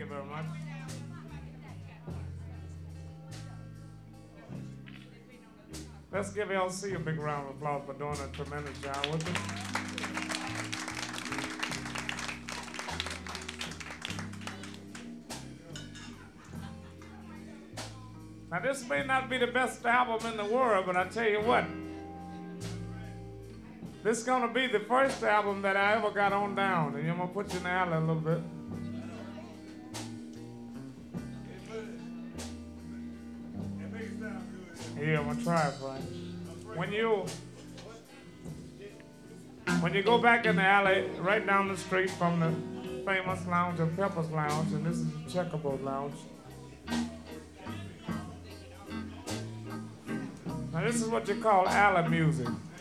you very much. Let's give LC a big round of applause for doing a tremendous job with us. Now, this may not be the best album in the world, but I tell you what, this is gonna be the first album that I ever got on down, and I'm gonna put you in the alley a little bit. Yeah, I'm gonna try it, Frank. When you go back in the alley, right down the street from the famous lounge of Pepper's Lounge, and this is the Checkerboard Lounge. Now this is what you call alley music.